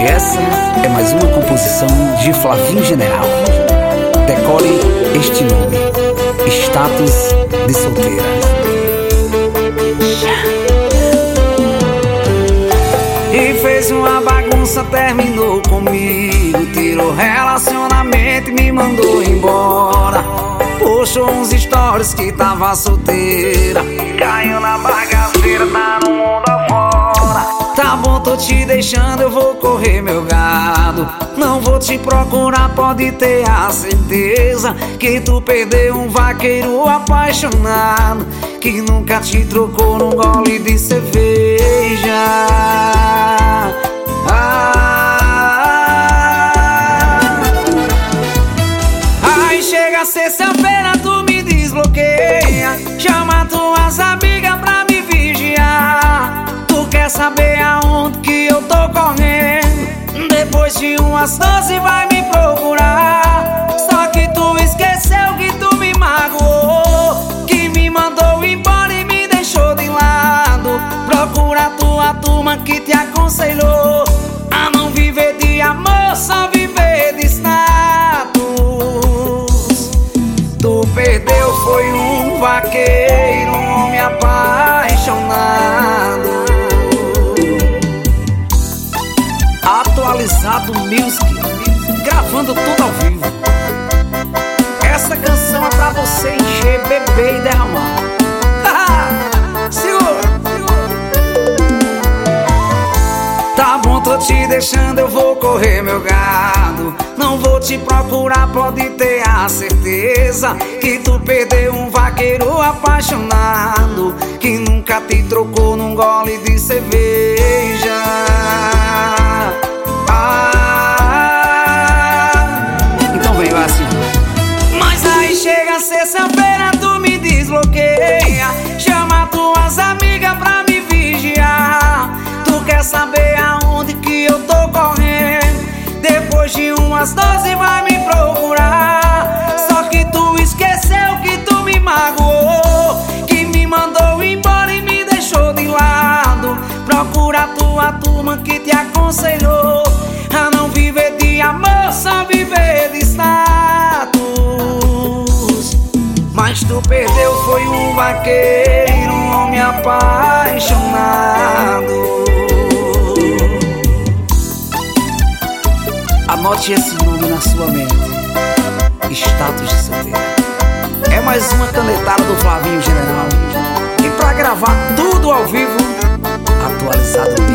Essa é mais uma composição de Flavinho General. Decore este nome: Status de Solteira. E fez uma bagunça, terminou comigo, tirou relacionamento e me mandou embora. Puxou uns stories que tava solteira, caiu na bagaceira, tá no mundo afora. Tá bom, tô te deixando, eu vou correr meu gado. Não vou te procurar, pode ter a certeza que tu perdeu um vaqueiro apaixonado, que nunca te trocou num gole de cerveja. Aí chega sexta-feira, tu me desbloqueia, chama tuas amigas pra me vigiar. Tu quer saber aonde que eu tô correndo? Depois de umas 12 vai me procurar. Só que tu esqueceu que tu me magoou, que me mandou embora e me deixou de lado. Procura a tua turma que te aconselhou a não viver de amor, só viver de status. Tu perdeu foi um vaqueiro, um homem apaixonado. Atualizado Music, gravando tudo ao vivo. Essa canção é pra você encher, beber e derramar. Segura! Tá bom, tô te deixando, eu vou correr meu gado. Não vou te procurar, pode ter a certeza que tu perdeu um vaqueiro apaixonado, que nunca te trocou num gole de cerveja. Então vem, vai assim. Mas aí chega sexta-feira, tu me desbloqueia, chama tuas amigas pra me vigiar. Tu quer saber aonde que eu tô correndo? Depois de umas 12 vai me procurar. Só que tu esqueceu que tu me magoou, que me mandou embora e me deixou de lado. Procura a tua turma que te aconselhou a não viver de amor, só viver de status. Mas tu perdeu foi um vaqueiro, um homem apaixonado. Anote esse nome na sua mente: Status de Solteira. É mais uma canetada do Flavinho General. E pra gravar tudo ao vivo, Atualizado Music.